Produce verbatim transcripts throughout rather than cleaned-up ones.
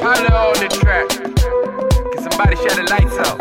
Tyler on the track. Can somebody shut the lights out?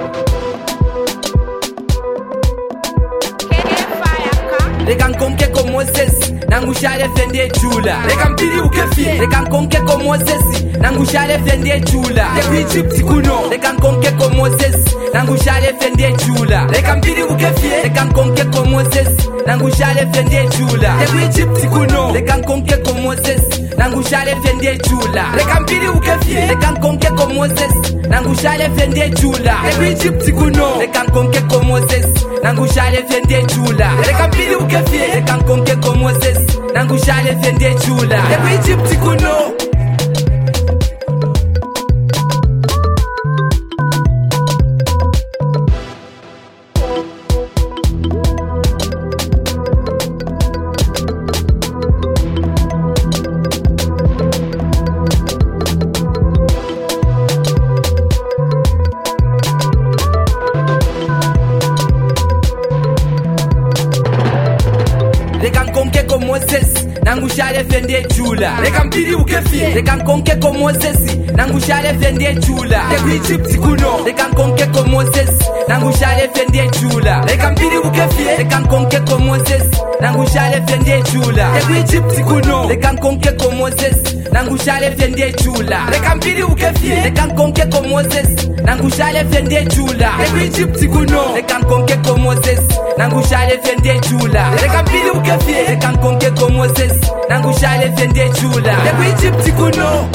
Reka nkonke ko Moses nangushale fende chula. Reka mpili ukefie. Reka nkonke ko Moses nangushale fende chula. Eku Egypt kuno. Reka nkonke ko Moses nangushale fende chula. Reka mpili ukefie. Reka nkonke ko Moses nangushale fende chula. Eku Egypt kuno. Reka nkonke ko Moses nangushale fende chula. Reka mpili ukefie. Reka nkonke ko Moses nangushale fende chula. Eku Egypt kuno. Reka nkonke ko Moses nangushale fende chula. Reka mpili ukefie. Reka nkonke ko Moses nangushale fende chula. Eku Egypt kuno. Reka nkonke ko Moses nangushale fende chula. Reka mpili ukefie. Reka nkonke ko Moses nangushale fende chula. Eku Egypt kuno. Reka nkonke ko Moses nangushale fende chula. Reka mpili ukefie. Reka nkonke ko Moses nangushale fende chula. Eku Egypt kuno. Reka nkonke ko Moses nangushale fende chula. Reka mpili ukefie. Reka nkonke ko Moses nangushale fende chula. Eku Egypt kuno. Reka nkonke ko Moses nangushale fende chula. Reka mpili ukefie. Reka nkonke ko Moses nangushale fende chula. Eku Egypt kuno.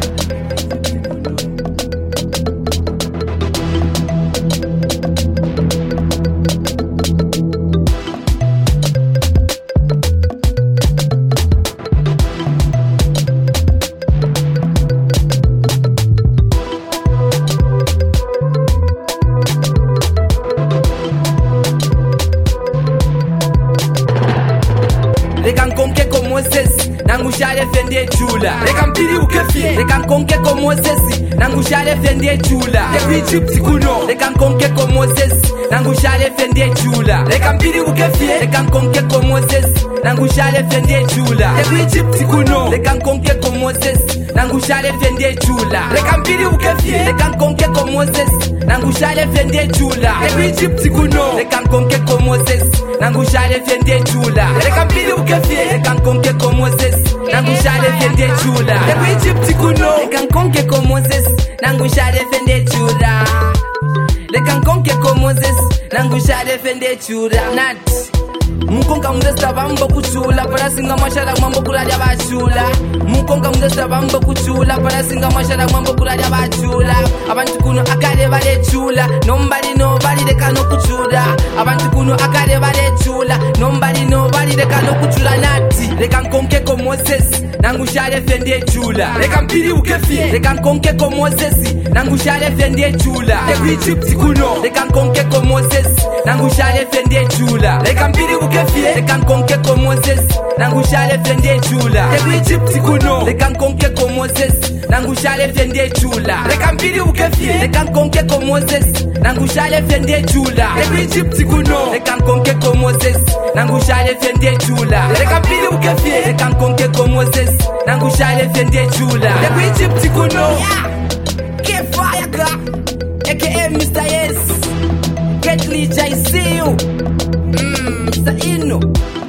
Reka nkonke ko Moses nangushale fende chula. Reka mpili ukefie. Reka nkonke ko Moses nangushale fende chula. Eku Egypt kuno. Reka nkonke ko Moses nangushale fende chula. Reka mpili ukefie. Reka nkonke ko Moses nangushale fende chula. Eku Egypt kuno. Reka nkonke ko Moses nangushale fende chula. Reka mpili ukefie. Reka nkonke ko Moses nangushale fende chula. Eku Egypt kuno. Reka nkonke ko Moses nangushale fende chula. Reka mpili ukefie. Reka nkonke ko Moses nangushale fende chula. Eku Egypt kuno. Reka nkonke ko Moses nangushale fende chula. Reka nkonke ko Moses nangushale fende chula. Nat Mukonga mdesta bamba kuchula para singa mashala mambo kulaja bachula. Mukonga mdesta bamba kuchula para singa mashala mambo kulaja bachula. Abantu kuno akade bale chula. Nobody nobody de kano kuchula. Abantu kuno akade bale chula. Nobody nobody de kano kuchula nati. Reka nkonke ko Moses nangushale fende chula. Reka mpili ukefie. Reka nkonke ko Moses nangushale fende chula. Eku Egypt kuno. Reka nkonke ko Moses nangushale fende chula. Reka mpili ukefie. Reka nkonke ko Moses nangushale fende chula. Eku Egypt kuno. Reka nkonke ko Moses nangushale fende chula. Reka mpili ukefie. Reka nkonke ko Moses nangushale fende chula. Eku Egypt kuno. Reka nkonke ko Moses nangushale fende chula. Reka mpili ukefie. Reka nkonke ko Moses nangushale fende chula. Eku Egypt kuno. Get fire ka aka Mister Yes. Get Lee, I see you. Mmm, Mister Ino.